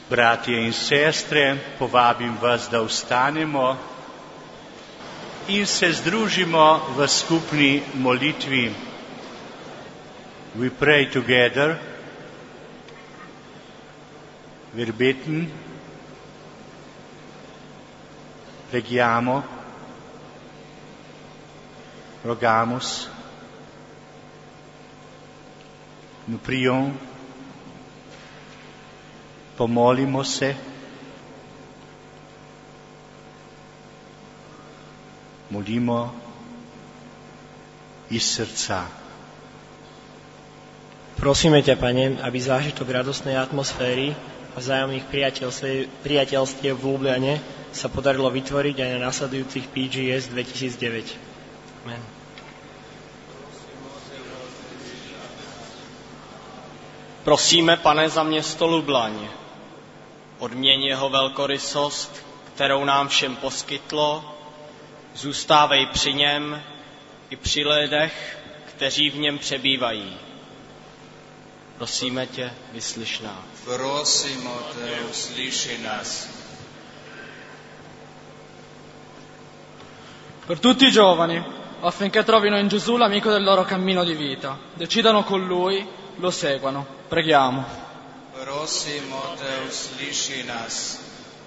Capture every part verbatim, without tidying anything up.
Bratje in sestre, povabim vas, da vstanemo in se združimo v skupni molitvi. We pray together. Wir beten. Preghiamo. Rogamus. Nous prions. Pomolimo se. Molimo iz srca. Prosíme ťa, Pane, aby zážitok radostnej atmosféry a vzájomných priateľstiev v Ljubljane sa podarilo vytvoriť aj na nasledujúcich pé gé es dvetisícdeväť. Amen. Prosíme, Pane, za město Lublaň. Odměň jeho velkorysost, kterou nám všem poskytlo. Zůstávej při něm i při lidech, kteří v něm přebývají. Prosíme tě, vyslyš nás. Prosimo te, usliši nás. Per tutti i giovani, affinché trovino in Gesù l'amico del loro cammino di vita, decidano con lui, lo seguano. Preghiamo. Prosimo te, usliši nas.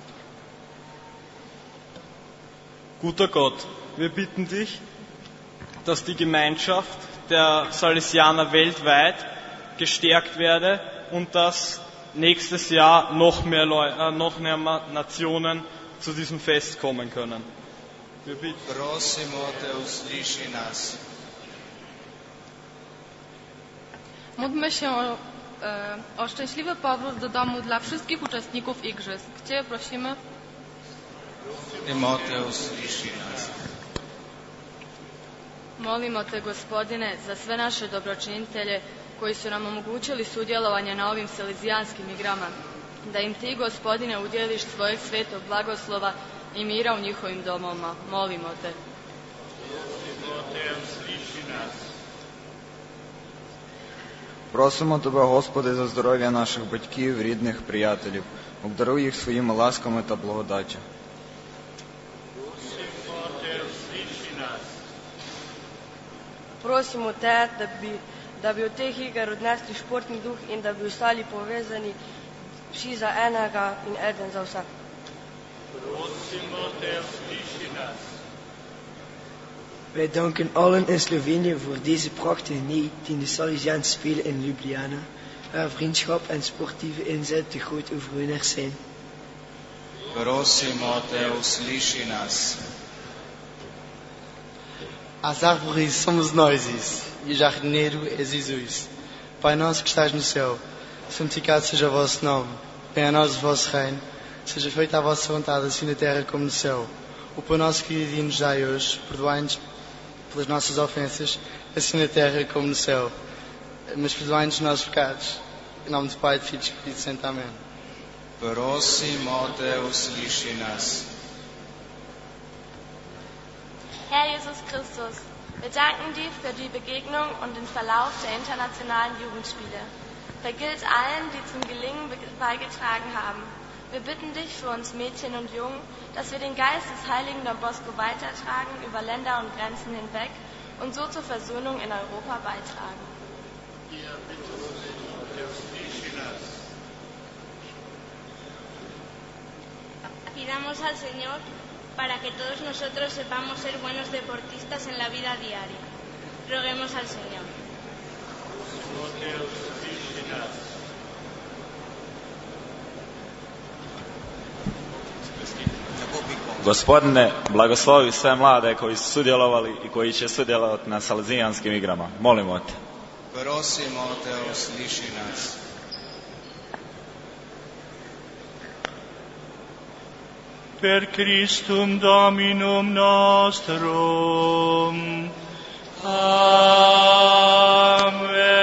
Guter Gott, wir bitten dich, dass die Gemeinschaft der Salesianer weltweit gestärkt werde und dass nächstes Jahr noch mehr, Leu- äh, noch mehr Nationen zu diesem Fest kommen können. Wir bitten. Prosimo te, usliši nas. Módlmy się o, e, o szczęśliwy powrót do domu dla wszystkich uczestników igrzysk. Cię prosimy. Prosimo te, usliši nas. Molimo te, Gospodine, za sve naše dobročinitelje koji su nam omogućili sudjelovanje na ovim salezijanskim igrama, da im ti, Gospodine, udjeliš svojeg svetog blagoslova i mira u njihovim domovima. Molimo te. Просимо Тебе, Господи, за здоров'я наших батьків, рідних, приятелів. Обдаруй їх своїми ласками та благодаттю. Prosimo te, da bi, da bi od teh iger odnesli športni duh in da bi ostali povezani vsi za enega in eden za vse. Prosimo te, usliši nas. Wij danken allen in Slovenië voor deze prachtige negentiende Salesiaanse Spelen in Ljubljana, waar vriendschap en sportieve inzet de grote overwinnaars zijn. Prosimo te, usliši nas. As árvores somos nós, e o jardineiro é Jesus. Pai nosso que estás no céu, santificado seja o vosso nome. Venha a nós o vosso reino. Seja feita a vossa vontade, assim na terra como no céu. O pão nosso querido dia nos dai hoje. Perdoai-nos pelas nossas ofensas, assim na terra como no céu. Mas perdoai-nos os nossos pecados. Em nome do Pai, do Filho e do Espírito Santo. Amém. Prosimo te, usliši nas. Herr Jesus Christus, wir danken dir für die Begegnung und den Verlauf der internationalen Jugendspiele. Vergilt allen, die zum Gelingen beigetragen haben. Wir bitten dich für uns Mädchen und Jungen, dass wir den Geist des heiligen Don Bosco weitertragen über Länder und Grenzen hinweg und so zur Versöhnung in Europa beitragen. Pidamos al Señor para que todos nosotros sepamos ser buenos deportistas en la vida diaria. Roguemos al Señor. Gospodine, blagoslovi sve mlade koji su sudjelovali i koji će sudjelovati na Salezijanskim igrama. Molimo te. Prosimo te, usliši nas. Per Christum Dominum nostrum. Amen.